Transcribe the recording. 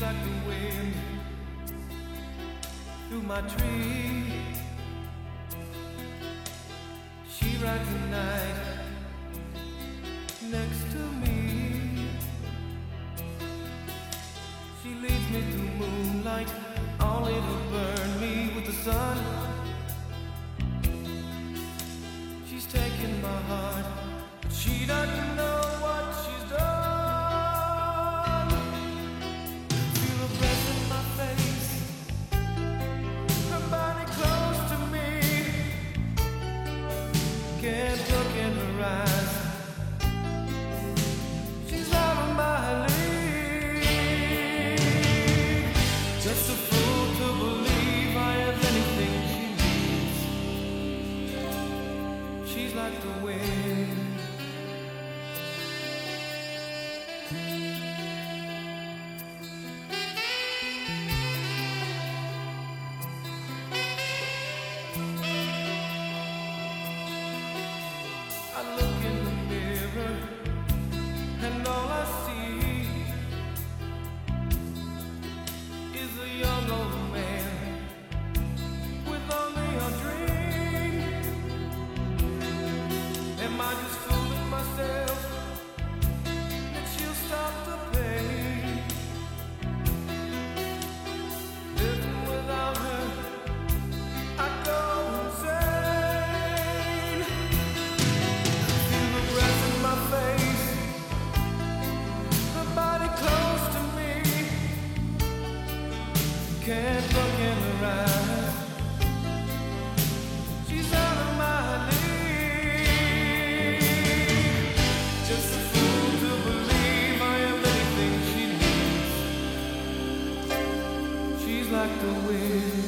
like the wind through my tree. She rides the night next to me. She leads me through moonlight, only to burn me with the sun. She's taken my heart, but she doesn't know what she's done. Feel her breath in my face, her body close to me. Can't look in her eyes, she's out of my league. Just a fool to believe I have anything she needs. She's like the wind. I look in the mirror and all I see is a young old man with only a dream. Am I just fooling myself that she'll stop the pain? Living without her, I go insane. Feel the breath in my face, her body close to me. Can't look in her eyes, she's out of my league. Just a fool to believe I am anything she needs. She's like the wind.